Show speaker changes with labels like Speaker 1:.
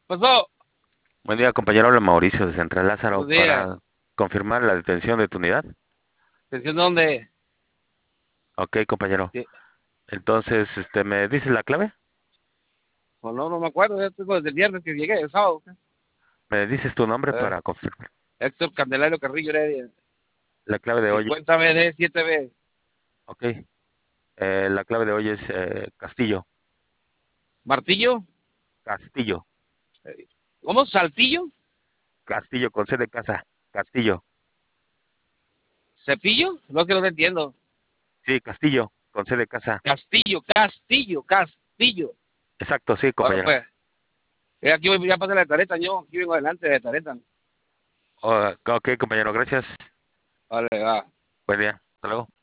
Speaker 1: Pasó.
Speaker 2: Buen día, compañero. Habla Mauricio de Central Lázaro
Speaker 1: Buenos días.
Speaker 2: para confirmar la detención de tu unidad.
Speaker 1: ¿Atención dónde?
Speaker 2: Ok, compañero.
Speaker 1: Sí.
Speaker 2: Entonces, ¿me dices la clave?
Speaker 1: O no, no me acuerdo. Ya tengo desde el viernes que llegué, el sábado.
Speaker 2: ¿Me dices tu nombre
Speaker 1: Eh,
Speaker 2: para confirmar?
Speaker 1: Héctor Candelario Carrillo Heredia.
Speaker 2: La clave de hoy.
Speaker 1: 50 BD, 7B.
Speaker 2: Ok. La clave de hoy es Castillo.
Speaker 1: ¿Martillo?
Speaker 2: Castillo.
Speaker 1: ¿Cómo? ¿Saltillo?
Speaker 2: Castillo con C de casa. Castillo.
Speaker 1: ¿Cepillo? No, que no te entiendo.
Speaker 2: Sí, Castillo con C de casa.
Speaker 1: Castillo, Castillo, Castillo.
Speaker 2: Exacto, sí,
Speaker 1: Bueno,
Speaker 2: compañero.
Speaker 1: pues, aquí voy, ya pasé la tareta, yo. Aquí vengo adelante de tareta.
Speaker 2: Ok, compañero, gracias.
Speaker 1: Vale, va.
Speaker 2: Buen día. Hasta luego.